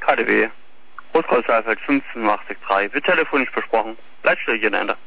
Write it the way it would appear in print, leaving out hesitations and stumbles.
KDW. Großkreuz 15863. Wird telefonisch besprochen. Leitstelle Ende.